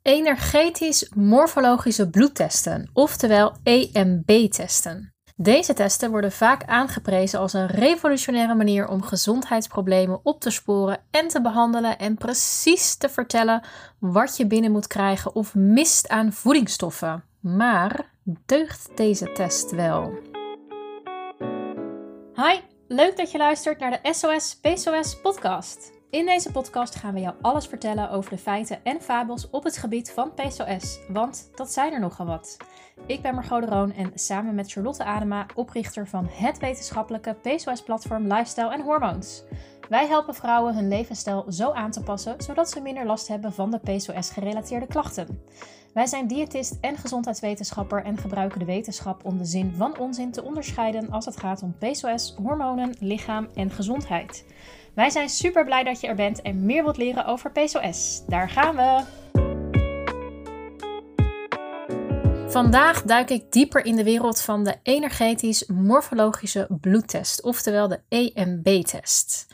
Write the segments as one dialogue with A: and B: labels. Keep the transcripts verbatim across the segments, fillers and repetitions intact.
A: Energetisch morfologische bloedtesten, oftewel E M B-testen. Deze testen worden vaak aangeprezen als een revolutionaire manier om gezondheidsproblemen op te sporen en te behandelen en precies te vertellen wat je binnen moet krijgen of mist aan voedingsstoffen. Maar deugt deze test wel? Hi, leuk dat je luistert naar de S O S P C O S podcast. In deze podcast gaan we jou alles vertellen over de feiten en fabels op het gebied van P C O S, want dat zijn er nogal wat. Ik ben Margot de Roon en samen met Charlotte Adema, oprichter van het wetenschappelijke P C O S-platform Lifestyle en Hormoons. Wij helpen vrouwen hun levensstijl zo aan te passen, zodat ze minder last hebben van de P C O S-gerelateerde klachten. Wij zijn diëtist en gezondheidswetenschapper en gebruiken de wetenschap om de zin van onzin te onderscheiden als het gaat om P C O S, hormonen, lichaam en gezondheid. Wij zijn super blij dat je er bent en meer wilt leren over P C O S. Daar gaan we! Vandaag duik ik dieper in de wereld van de energetisch morfologische bloedtest, oftewel de E M B-test.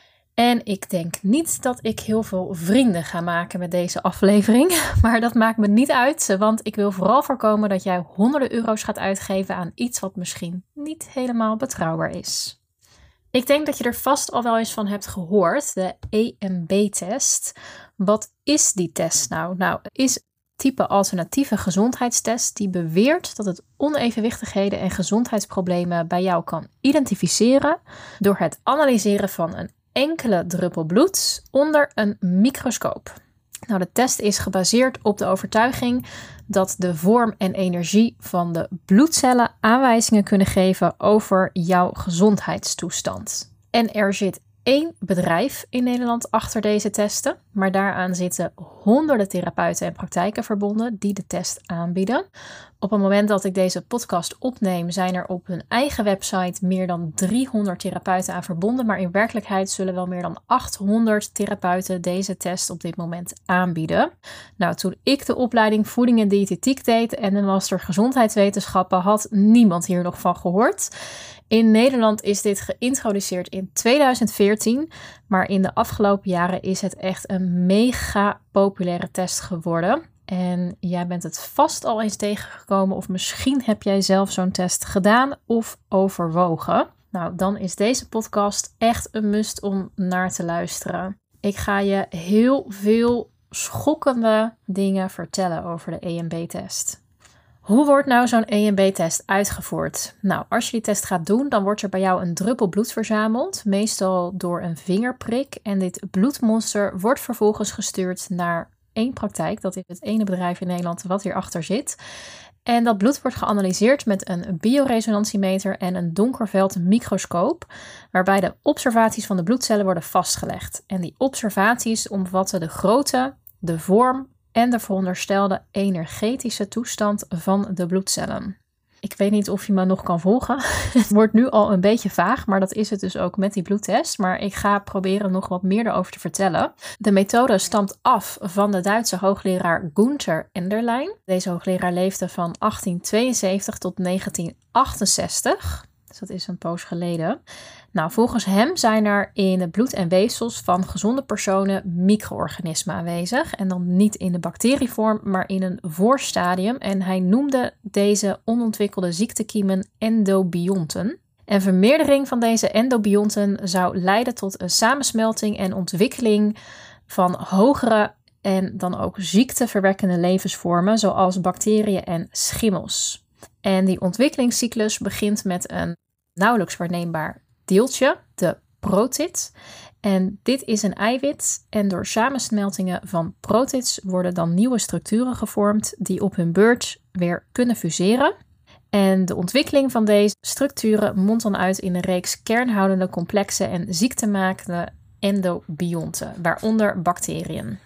A: En ik denk niet dat ik heel veel vrienden ga maken met deze aflevering, maar dat maakt me niet uit, want ik wil vooral voorkomen dat jij honderden euro's gaat uitgeven aan iets wat misschien niet helemaal betrouwbaar is. Ik denk dat je er vast al wel eens van hebt gehoord, de E M B-test. Wat is die test nou? Nou, het is een type alternatieve gezondheidstest die beweert dat het onevenwichtigheden en gezondheidsproblemen bij jou kan identificeren door het analyseren van een enkele druppel bloed onder een microscoop. Nou, de test is gebaseerd op de overtuiging dat de vorm en energie van de bloedcellen aanwijzingen kunnen geven over jouw gezondheidstoestand. En er zit één bedrijf in Nederland achter deze testen, maar daaraan zitten honderden therapeuten en praktijken verbonden die de test aanbieden. Op het moment dat ik deze podcast opneem, zijn er op hun eigen website meer dan driehonderd therapeuten aan verbonden, maar in werkelijkheid zullen wel meer dan achthonderd therapeuten deze test op dit moment aanbieden. Nou, toen ik de opleiding voeding en diëtetiek deed en de master gezondheidswetenschappen, had niemand hier nog van gehoord. In Nederland is dit geïntroduceerd in tweeduizend veertien, maar in de afgelopen jaren is het echt een mega populaire test geworden. En jij bent het vast al eens tegengekomen of misschien heb jij zelf zo'n test gedaan of overwogen. Nou, dan is deze podcast echt een must om naar te luisteren. Ik ga je heel veel schokkende dingen vertellen over de E M B-test. Hoe wordt nou zo'n E M B-test uitgevoerd? Nou, als je die test gaat doen, dan wordt er bij jou een druppel bloed verzameld, meestal door een vingerprik. En dit bloedmonster wordt vervolgens gestuurd naar één praktijk. Dat is het ene bedrijf in Nederland wat hierachter zit. En dat bloed wordt geanalyseerd met een bioresonantiemeter en een donkerveld microscoop, waarbij de observaties van de bloedcellen worden vastgelegd. En die observaties omvatten de grootte, de vorm en de veronderstelde energetische toestand van de bloedcellen. Ik weet niet of je me nog kan volgen. Het wordt nu al een beetje vaag, maar dat is het dus ook met die bloedtest. Maar ik ga proberen nog wat meer erover te vertellen. De methode stamt af van de Duitse hoogleraar Günther Enderlein. Deze hoogleraar leefde van achttien tweeënzeventig tot negentien achtenzestig. Dus dat is een poos geleden. Nou, volgens hem zijn er in het bloed en weefsels van gezonde personen micro-organismen aanwezig. En dan niet in de bacterievorm, maar in een voorstadium. En hij noemde deze onontwikkelde ziektekiemen endobionten. En vermeerdering van deze endobionten zou leiden tot een samensmelting en ontwikkeling van hogere en dan ook ziekteverwekkende levensvormen, zoals bacteriën en schimmels. En die ontwikkelingscyclus begint met een nauwelijks waarneembaar deeltje, de protid. En dit is een eiwit en door samensmeltingen van protids worden dan nieuwe structuren gevormd die op hun beurt weer kunnen fuseren. En de ontwikkeling van deze structuren mondt dan uit in een reeks kernhoudende complexe en ziektemakende endobionten, waaronder bacteriën.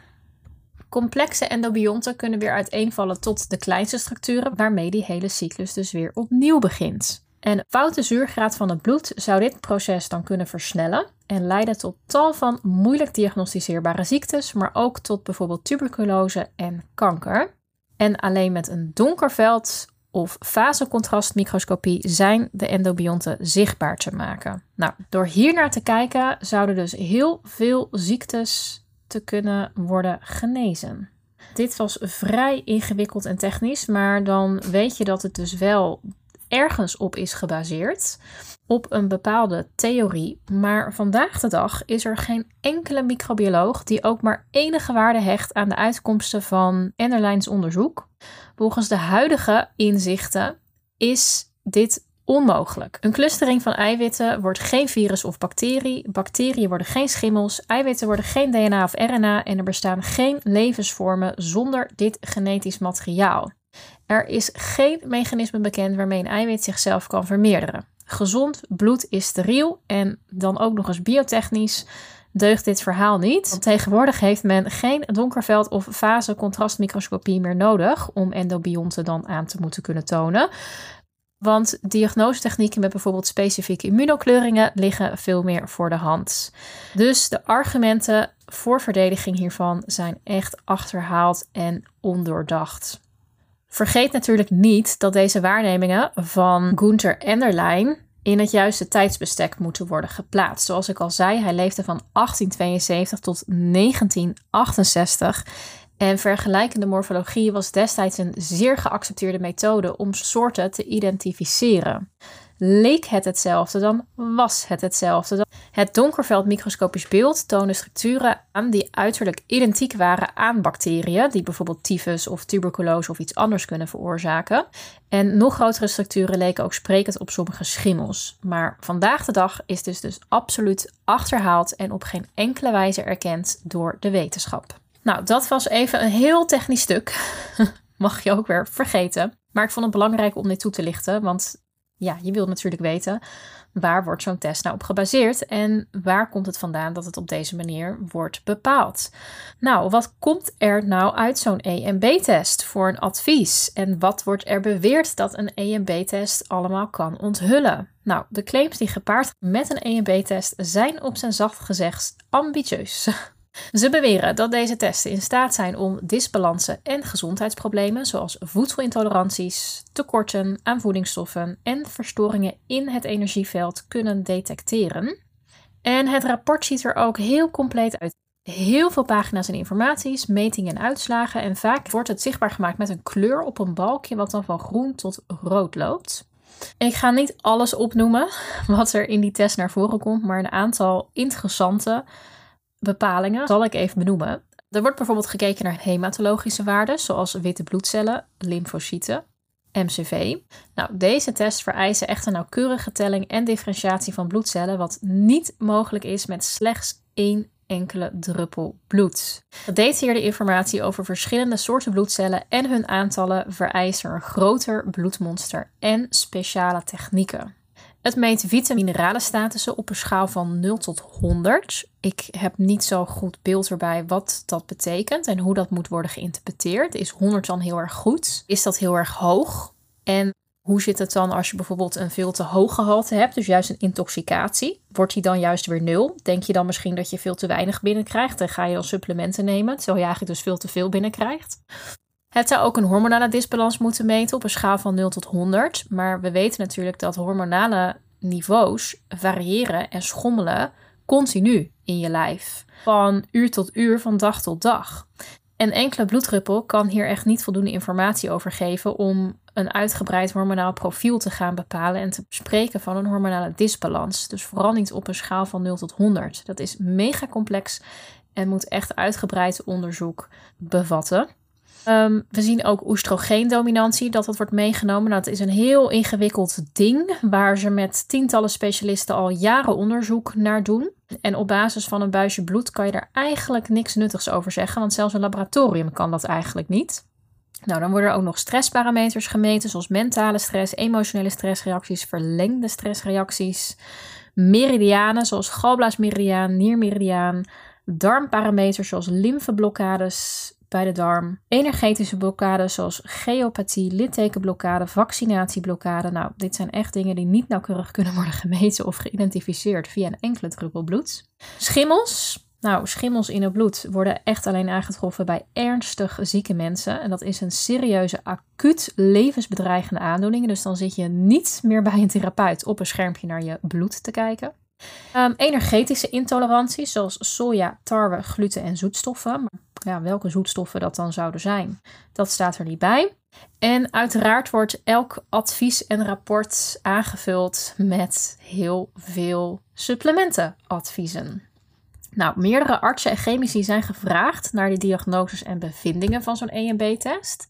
A: Complexe endobionten kunnen weer uiteenvallen tot de kleinste structuren, waarmee die hele cyclus dus weer opnieuw begint. En foute zuurgraad van het bloed zou dit proces dan kunnen versnellen en leiden tot tal van moeilijk diagnosticeerbare ziektes, maar ook tot bijvoorbeeld tuberculose en kanker. En alleen met een donker veld of fasecontrastmicroscopie zijn de endobionten zichtbaar te maken. Nou, door hier naar te kijken zouden dus heel veel ziektes te kunnen worden genezen. Dit was vrij ingewikkeld en technisch, maar dan weet je dat het dus wel ergens op is gebaseerd. Op een bepaalde theorie. Maar vandaag de dag is er geen enkele microbioloog die ook maar enige waarde hecht aan de uitkomsten van Enderlijns onderzoek. Volgens de huidige inzichten is dit onmogelijk. Een clustering van eiwitten wordt geen virus of bacterie. Bacteriën worden geen schimmels. Eiwitten worden geen D N A of R N A. En er bestaan geen levensvormen zonder dit genetisch materiaal. Er is geen mechanisme bekend waarmee een eiwit zichzelf kan vermeerderen. Gezond bloed is steriel en dan ook nog eens biotechnisch deugt dit verhaal niet. Want tegenwoordig heeft men geen donkerveld- of fase-contrastmicroscopie meer nodig om endobionten dan aan te moeten kunnen tonen. Want diagnosetechnieken met bijvoorbeeld specifieke immunokleuringen liggen veel meer voor de hand. Dus de argumenten voor verdediging hiervan zijn echt achterhaald en ondoordacht. Vergeet natuurlijk niet dat deze waarnemingen van Gunther Enderlein in het juiste tijdsbestek moeten worden geplaatst. Zoals ik al zei, hij leefde van achttien tweeënzeventig tot negentien achtenzestig. En vergelijkende morfologie was destijds een zeer geaccepteerde methode om soorten te identificeren. Leek het hetzelfde, dan was het hetzelfde. Het donkerveld microscopisch beeld toonde structuren aan die uiterlijk identiek waren aan bacteriën, die bijvoorbeeld tyfus of tuberculose of iets anders kunnen veroorzaken. En nog grotere structuren leken ook sprekend op sommige schimmels. Maar vandaag de dag is dus dus absoluut achterhaald en op geen enkele wijze erkend door de wetenschap. Nou, dat was even een heel technisch stuk. Mag je ook weer vergeten. Maar ik vond het belangrijk om dit toe te lichten, want ja, je wilt natuurlijk weten, waar wordt zo'n test nou op gebaseerd en waar komt het vandaan dat het op deze manier wordt bepaald? Nou, wat komt er nou uit zo'n E M B-test voor een advies? En wat wordt er beweerd dat een E M B-test allemaal kan onthullen? Nou, de claims die gepaard gaan met een E M B-test zijn op zijn zacht gezegd ambitieus. Ze beweren dat deze testen in staat zijn om disbalansen en gezondheidsproblemen zoals voedselintoleranties, tekorten aan voedingsstoffen en verstoringen in het energieveld kunnen detecteren. En het rapport ziet er ook heel compleet uit. Heel veel pagina's en informaties, metingen en uitslagen en vaak wordt het zichtbaar gemaakt met een kleur op een balkje wat dan van groen tot rood loopt. Ik ga niet alles opnoemen wat er in die test naar voren komt, maar een aantal interessante bepalingen zal ik even benoemen. Er wordt bijvoorbeeld gekeken naar hematologische waarden, zoals witte bloedcellen, lymfocyten, M C V. Nou, deze tests vereisen echt een nauwkeurige telling en differentiatie van bloedcellen, wat niet mogelijk is met slechts één enkele druppel bloed. Gedetailleerde informatie over verschillende soorten bloedcellen en hun aantallen vereist er een groter bloedmonster en speciale technieken. Het meet vitamine-mineralen-statussen op een schaal van nul tot honderd. Ik heb niet zo goed beeld erbij wat dat betekent en hoe dat moet worden geïnterpreteerd. Is honderd dan heel erg goed? Is dat heel erg hoog? En hoe zit het dan als je bijvoorbeeld een veel te hoog gehalte hebt, dus juist een intoxicatie? Wordt die dan juist weer nul? Denk je dan misschien dat je veel te weinig binnenkrijgt en ga je dan supplementen nemen, terwijl je eigenlijk dus veel te veel binnenkrijgt? Het zou ook een hormonale disbalans moeten meten op een schaal van nul tot honderd. Maar we weten natuurlijk dat hormonale niveaus variëren en schommelen continu in je lijf. Van uur tot uur, van dag tot dag. En enkele bloeddruppel kan hier echt niet voldoende informatie over geven om een uitgebreid hormonaal profiel te gaan bepalen en te spreken van een hormonale disbalans. Dus vooral niet op een schaal van nul tot honderd. Dat is mega complex en moet echt uitgebreid onderzoek bevatten. Um, we zien ook oestrogeendominantie, dat dat wordt meegenomen. Nou, dat is een heel ingewikkeld ding waar ze met tientallen specialisten al jaren onderzoek naar doen. En op basis van een buisje bloed kan je daar eigenlijk niks nuttigs over zeggen, want zelfs een laboratorium kan dat eigenlijk niet. Nou, dan worden er ook nog stressparameters gemeten, zoals mentale stress, emotionele stressreacties, verlengde stressreacties, meridianen, zoals galblaasmeridiaan, niermeridiaan, darmparameters, zoals lymfeblokkades bij de darm, energetische blokkades zoals geopathie, littekenblokkade, vaccinatieblokkade. Nou, dit zijn echt dingen die niet nauwkeurig kunnen worden gemeten of geïdentificeerd via een enkele druppel bloed. Schimmels. Nou, schimmels in het bloed worden echt alleen aangetroffen bij ernstig zieke mensen. En dat is een serieuze, acuut levensbedreigende aandoening. Dus dan zit je niet meer bij een therapeut op een schermpje naar je bloed te kijken. Um, energetische intoleranties zoals soja, tarwe, gluten en zoetstoffen. ja, welke zoetstoffen dat dan zouden zijn. Dat staat er niet bij. En uiteraard wordt elk advies en rapport aangevuld met heel veel supplementenadviezen. Nou, meerdere artsen en chemici zijn gevraagd naar de diagnoses en bevindingen van zo'n E M B-test.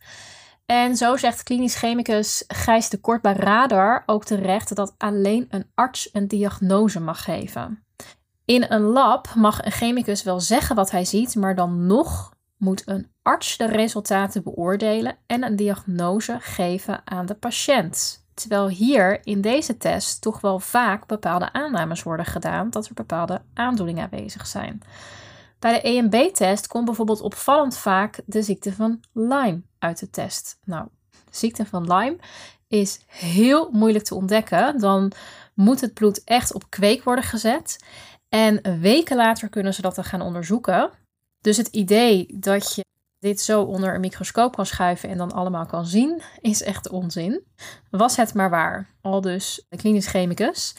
A: En zo zegt klinisch chemicus Gijs de Kort bij Radar ook terecht dat alleen een arts een diagnose mag geven. In een lab mag een chemicus wel zeggen wat hij ziet, maar dan nog moet een arts de resultaten beoordelen en een diagnose geven aan de patiënt. Terwijl hier in deze test toch wel vaak bepaalde aannames worden gedaan dat er bepaalde aandoeningen aanwezig zijn. Bij de E M B-test komt bijvoorbeeld opvallend vaak de ziekte van Lyme uit de test. Nou, de ziekte van Lyme is heel moeilijk te ontdekken. Dan moet het bloed echt op kweek worden gezet. En weken later kunnen ze dat dan gaan onderzoeken. Dus het idee dat je dit zo onder een microscoop kan schuiven en dan allemaal kan zien, is echt onzin. Was het maar waar. Aldus de klinisch chemicus.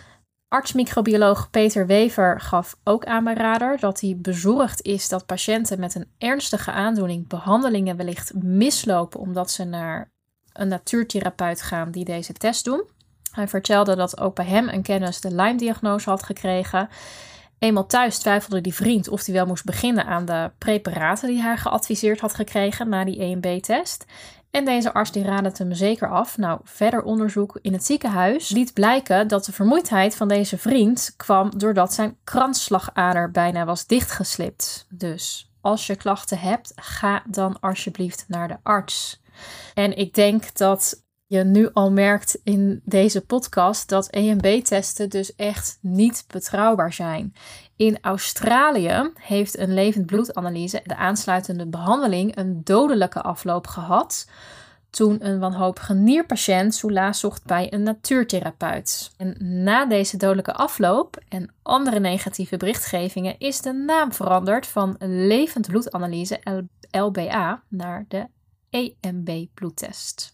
A: Arts-microbioloog Peter Wever gaf ook aan bij Radar dat hij bezorgd is dat patiënten met een ernstige aandoening behandelingen wellicht mislopen omdat ze naar een natuurtherapeut gaan die deze test doen. Hij vertelde dat ook bij hem een kennis de Lyme-diagnose had gekregen. Eenmaal thuis twijfelde die vriend of hij wel moest beginnen aan de preparaten die hij geadviseerd had gekregen na die E M B-test. En deze arts die raadde het hem zeker af. Nou, verder onderzoek in het ziekenhuis liet blijken dat de vermoeidheid van deze vriend kwam doordat zijn kransslagader bijna was dichtgeslipt. Dus als je klachten hebt, ga dan alsjeblieft naar de arts. En ik denk dat je nu al merkt in deze podcast dat E M B-testen dus echt niet betrouwbaar zijn. In Australië heeft een levend bloedanalyse de aansluitende behandeling een dodelijke afloop gehad toen een wanhopige nierpatiënt soelaas zocht bij een natuurtherapeut. En na deze dodelijke afloop en andere negatieve berichtgevingen is de naam veranderd van levend bloedanalyse L B A naar de E M B-bloedtest.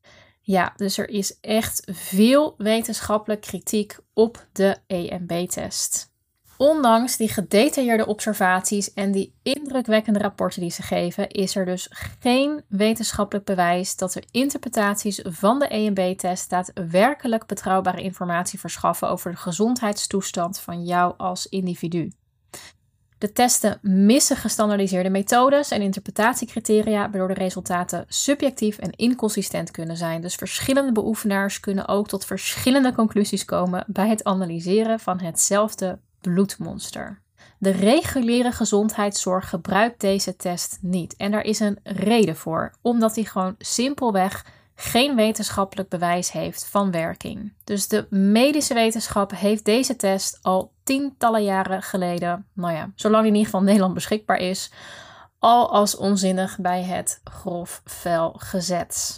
A: Ja, dus er is echt veel wetenschappelijke kritiek op de E M B-test. Ondanks die gedetailleerde observaties en die indrukwekkende rapporten die ze geven, is er dus geen wetenschappelijk bewijs dat de interpretaties van de E M B-test daadwerkelijk betrouwbare informatie verschaffen over de gezondheidstoestand van jou als individu. De testen missen gestandaardiseerde methodes en interpretatiecriteria, waardoor de resultaten subjectief en inconsistent kunnen zijn. Dus verschillende beoefenaars kunnen ook tot verschillende conclusies komen bij het analyseren van hetzelfde bloedmonster. De reguliere gezondheidszorg gebruikt deze test niet. En daar is een reden voor, omdat die gewoon simpelweg geen wetenschappelijk bewijs heeft van werking. Dus de medische wetenschap heeft deze test al tientallen jaren geleden, nou ja, zolang die in ieder geval in Nederland beschikbaar is, al als onzinnig bij het grof vuil gezet.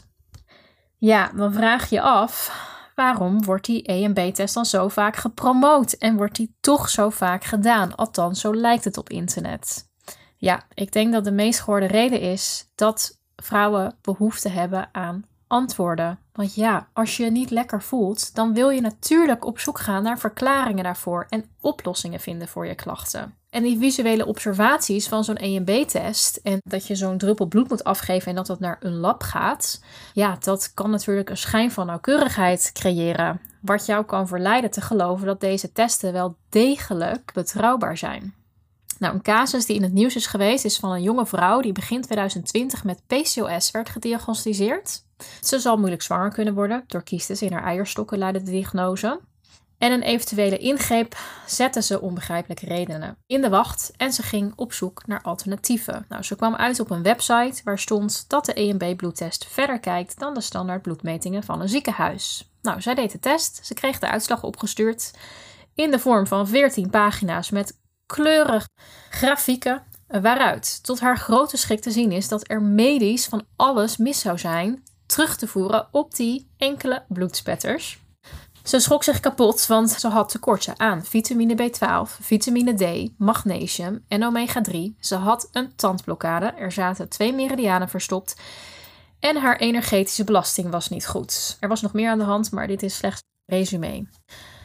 A: Ja, dan vraag je af, waarom wordt die E M B-test dan zo vaak gepromoot en wordt die toch zo vaak gedaan? Althans, zo lijkt het op internet. Ja, ik denk dat de meest gehoorde reden is dat vrouwen behoefte hebben aan antwoorden. Want ja, als je je niet lekker voelt, dan wil je natuurlijk op zoek gaan naar verklaringen daarvoor en oplossingen vinden voor je klachten. En die visuele observaties van zo'n E M B-test en dat je zo'n druppel bloed moet afgeven en dat dat naar een lab gaat, ja, dat kan natuurlijk een schijn van nauwkeurigheid creëren, wat jou kan verleiden te geloven dat deze testen wel degelijk betrouwbaar zijn. Nou, een casus die in het nieuws is geweest is van een jonge vrouw die begin twintig twintig met P C O S werd gediagnosticeerd. Ze zal moeilijk zwanger kunnen worden. Door kiestes in haar eierstokken leidde de diagnose. En een eventuele ingreep zette ze onbegrijpelijke redenen in de wacht en ze ging op zoek naar alternatieven. Nou, ze kwam uit op een website waar stond dat de E M B-bloedtest verder kijkt dan de standaard bloedmetingen van een ziekenhuis. Nou, zij deed de test. Ze kreeg de uitslag opgestuurd in de vorm van veertien pagina's met kleurig grafieken, waaruit tot haar grote schrik te zien is dat er medisch van alles mis zou zijn, terug te voeren op die enkele bloedspetters. Ze schrok zich kapot, want ze had tekorten aan vitamine B twaalf, vitamine D, magnesium en omega drie. Ze had een tandblokkade, er zaten twee meridianen verstopt en haar energetische belasting was niet goed. Er was nog meer aan de hand, maar dit is slechts een resume.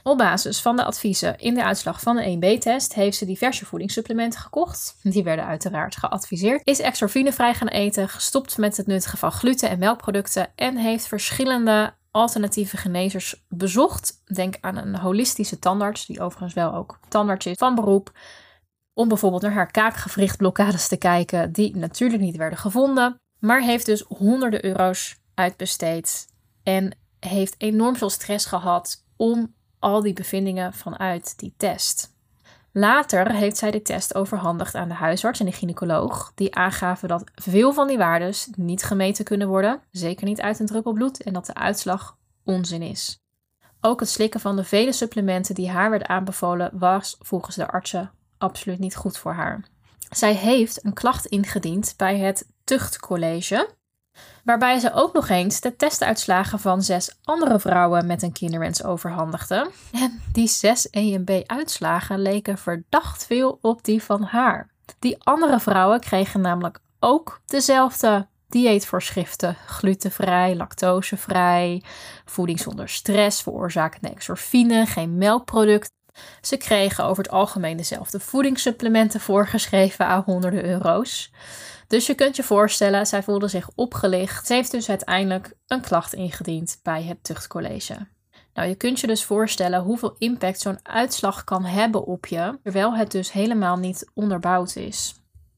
A: Op basis van de adviezen in de uitslag van de E en B-test heeft ze diverse voedingssupplementen gekocht. Die werden uiteraard geadviseerd. Is exorfine vrij gaan eten, gestopt met het nuttigen van gluten en melkproducten en heeft verschillende alternatieve genezers bezocht. Denk aan een holistische tandarts, die overigens wel ook tandarts is van beroep, om bijvoorbeeld naar haar kaakgewrichtblokkades te kijken, die natuurlijk niet werden gevonden, maar heeft dus honderden euro's uitbesteed en heeft enorm veel stress gehad om al die bevindingen vanuit die test. Later heeft zij de test overhandigd aan de huisarts en de gynaecoloog, die aangaven dat veel van die waardes niet gemeten kunnen worden, zeker niet uit een druppel bloed, en dat de uitslag onzin is. Ook het slikken van de vele supplementen die haar werden aanbevolen was volgens de artsen absoluut niet goed voor haar. Zij heeft een klacht ingediend bij het Tuchtcollege, waarbij ze ook nog eens de testuitslagen van zes andere vrouwen met een kinderwens overhandigde. En die zes E en B-uitslagen leken verdacht veel op die van haar. Die andere vrouwen kregen namelijk ook dezelfde dieetvoorschriften. Glutenvrij, lactosevrij, voeding zonder stress, veroorzakende exorfine, geen melkproduct. Ze kregen over het algemeen dezelfde voedingssupplementen voorgeschreven aan honderden euro's. Dus je kunt je voorstellen, zij voelde zich opgelicht. Ze heeft dus uiteindelijk een klacht ingediend bij het Tuchtcollege. Nou, je kunt je dus voorstellen hoeveel impact zo'n uitslag kan hebben op je, terwijl het dus helemaal niet onderbouwd is.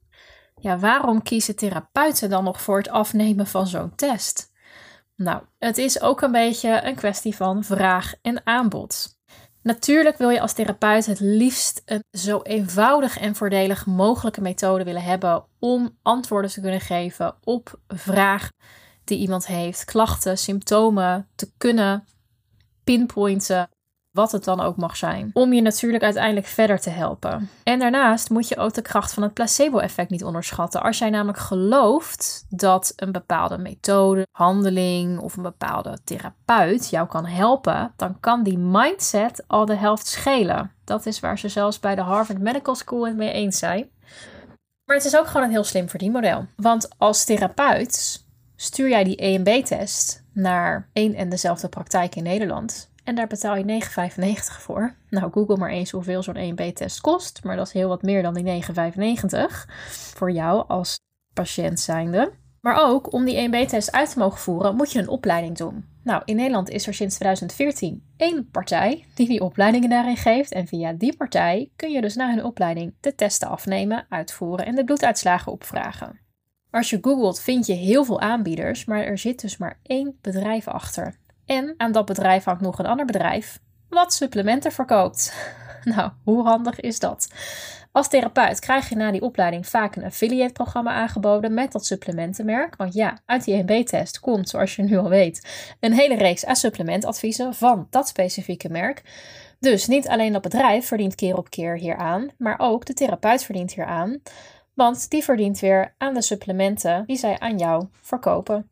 A: Ja, waarom kiezen therapeuten dan nog voor het afnemen van zo'n test? Nou, het is ook een beetje een kwestie van vraag en aanbod. Natuurlijk wil je als therapeut het liefst een zo eenvoudig en voordelig mogelijke methode willen hebben om antwoorden te kunnen geven op vragen die iemand heeft, klachten, symptomen te kunnen pinpointen, wat het dan ook mag zijn, om je natuurlijk uiteindelijk verder te helpen. En daarnaast moet je ook de kracht van het placebo-effect niet onderschatten. Als jij namelijk gelooft dat een bepaalde methode, handeling of een bepaalde therapeut jou kan helpen, dan kan die mindset al de helft schelen. Dat is waar ze zelfs bij de Harvard Medical School het mee eens zijn. Maar het is ook gewoon een heel slim verdienmodel. Want als therapeut stuur jij die E en B-test naar één en dezelfde praktijk in Nederland. En daar betaal je negen vijfennegentig voor. Nou, google maar eens hoeveel zo'n E en B-test kost. Maar dat is heel wat meer dan die negen vijfennegentig voor jou als patiënt zijnde. Maar ook om die E en B-test uit te mogen voeren, moet je een opleiding doen. Nou, in Nederland is er sinds twintig veertien één partij die die opleidingen daarin geeft. En via die partij kun je dus na hun opleiding de testen afnemen, uitvoeren en de bloeduitslagen opvragen. Als je googelt vind je heel veel aanbieders, maar er zit dus maar één bedrijf achter. En aan dat bedrijf hangt nog een ander bedrijf wat supplementen verkoopt. Nou, hoe handig is dat? Als therapeut krijg je na die opleiding vaak een affiliate-programma aangeboden met dat supplementenmerk. Want ja, uit die E en B-test komt, zoals je nu al weet, een hele reeks aan supplementadviezen van dat specifieke merk. Dus niet alleen dat bedrijf verdient keer op keer hieraan, maar ook de therapeut verdient hieraan. Want die verdient weer aan de supplementen die zij aan jou verkopen.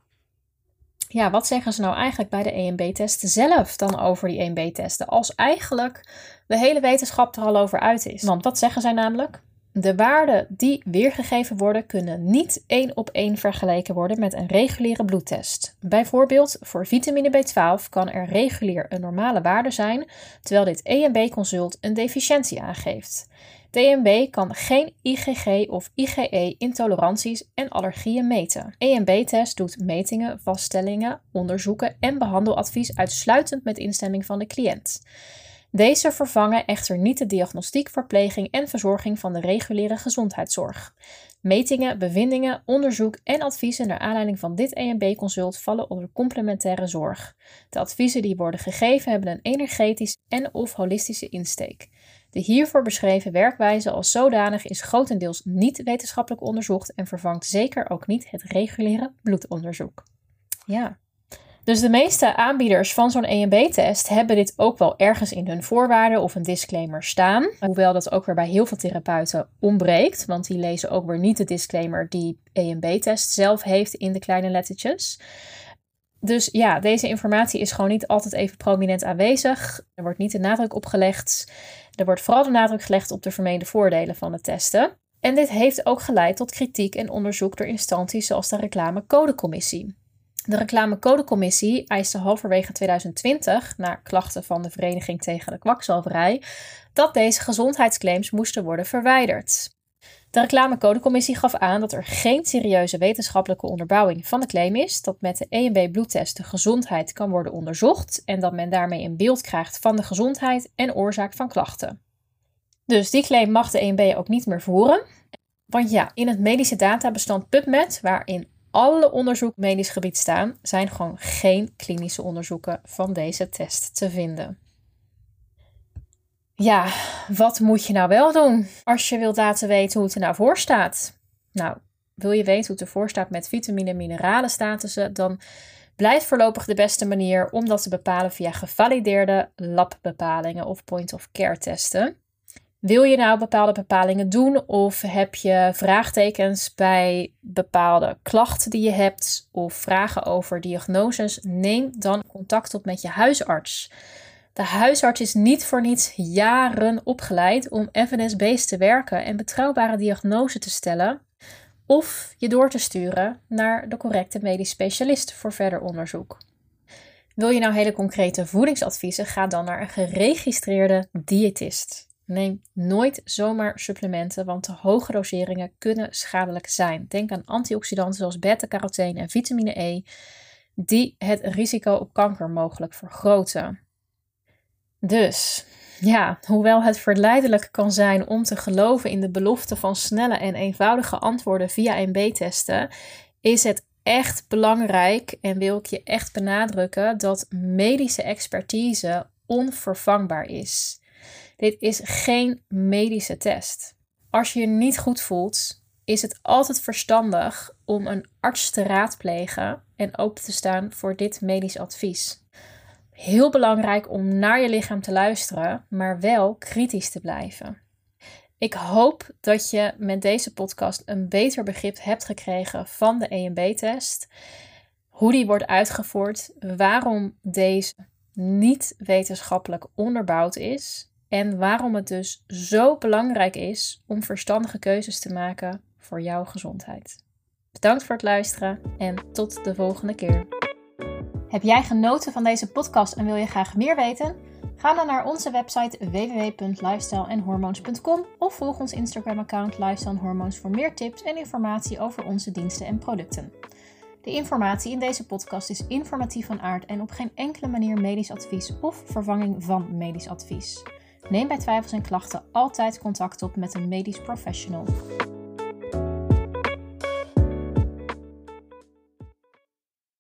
A: Ja, wat zeggen ze nou eigenlijk bij de E en B-testen zelf dan over die E en B-testen? Als eigenlijk de hele wetenschap er al over uit is. Want wat zeggen zij namelijk? De waarden die weergegeven worden kunnen niet één op één vergeleken worden met een reguliere bloedtest. Bijvoorbeeld voor vitamine B twaalf kan er regulier een normale waarde zijn, terwijl dit E en B-consult een deficiëntie aangeeft. De E en B kan geen I G G of I G E-intoleranties en allergieën meten. E en B-test doet metingen, vaststellingen, onderzoeken en behandeladvies uitsluitend met instemming van de cliënt. Deze vervangen echter niet de diagnostiek, verpleging en verzorging van de reguliere gezondheidszorg. Metingen, bevindingen, onderzoek en adviezen naar aanleiding van dit E en B-consult vallen onder complementaire zorg. De adviezen die worden gegeven hebben een energetisch en of holistische insteek. De hiervoor beschreven werkwijze als zodanig is grotendeels niet wetenschappelijk onderzocht en vervangt zeker ook niet het reguliere bloedonderzoek. Ja. Dus de meeste aanbieders van zo'n E en B-test hebben dit ook wel ergens in hun voorwaarden of een disclaimer staan. Hoewel dat ook weer bij heel veel therapeuten ontbreekt, want die lezen ook weer niet de disclaimer die E en B-test zelf heeft in de kleine lettertjes. Dus ja, deze informatie is gewoon niet altijd even prominent aanwezig. Er wordt niet de nadruk op gelegd. Er wordt vooral de nadruk gelegd op de vermeende voordelen van de testen. En dit heeft ook geleid tot kritiek en onderzoek door instanties zoals de Reclamecodecommissie. De reclamecodecommissie eiste halverwege tweeduizend twintig, na klachten van de Vereniging tegen de Kwakzalverij, dat deze gezondheidsclaims moesten worden verwijderd. De reclamecodecommissie gaf aan dat er geen serieuze wetenschappelijke onderbouwing van de claim is dat met de E en B bloedtest de gezondheid kan worden onderzocht en dat men daarmee een beeld krijgt van de gezondheid en oorzaak van klachten. Dus die claim mag de E en B ook niet meer voeren. Want ja, in het medische databestand PubMed, waarin alle onderzoeken op medisch gebied staan, zijn gewoon geen klinische onderzoeken van deze test te vinden. Ja, wat moet je nou wel doen als je wilt laten weten hoe het er nou voor staat? Nou, wil je weten hoe het ervoor staat met vitamine- en mineralen-statussen, dan blijft voorlopig de beste manier om dat te bepalen via gevalideerde labbepalingen of point-of-care testen. Wil je nou bepaalde bepalingen doen of heb je vraagtekens bij bepaalde klachten die je hebt of vragen over diagnoses? Neem dan contact op met je huisarts. De huisarts is niet voor niets jaren opgeleid om evidence-based te werken en betrouwbare diagnose te stellen of je door te sturen naar de correcte medisch specialist voor verder onderzoek. Wil je nou hele concrete voedingsadviezen? Ga dan naar een geregistreerde diëtist. Neem nooit zomaar supplementen, want te hoge doseringen kunnen schadelijk zijn. Denk aan antioxidanten zoals beta-carotene en vitamine E, die het risico op kanker mogelijk vergroten. Dus, ja, hoewel het verleidelijk kan zijn om te geloven in de belofte van snelle en eenvoudige antwoorden via E en B-testen, is het echt belangrijk en wil ik je echt benadrukken dat medische expertise onvervangbaar is. Dit is geen medische test. Als je je niet goed voelt, is het altijd verstandig om een arts te raadplegen en open te staan voor dit medisch advies. Heel belangrijk om naar je lichaam te luisteren, maar wel kritisch te blijven. Ik hoop dat je met deze podcast een beter begrip hebt gekregen van de E en B-test. Hoe die wordt uitgevoerd, waarom deze niet wetenschappelijk onderbouwd is en waarom het dus zo belangrijk is om verstandige keuzes te maken voor jouw gezondheid. Bedankt voor het luisteren en tot de volgende keer. Heb jij genoten van deze podcast en wil je graag meer weten? Ga dan naar onze website w w w punt lifestyle en hormones punt com of volg ons Instagram-account Lifestyle en Hormones voor meer tips en informatie over onze diensten en producten. De informatie in deze podcast is informatief van aard en op geen enkele manier medisch advies of vervanging van medisch advies. Neem bij twijfels en klachten altijd contact op met een medisch professional.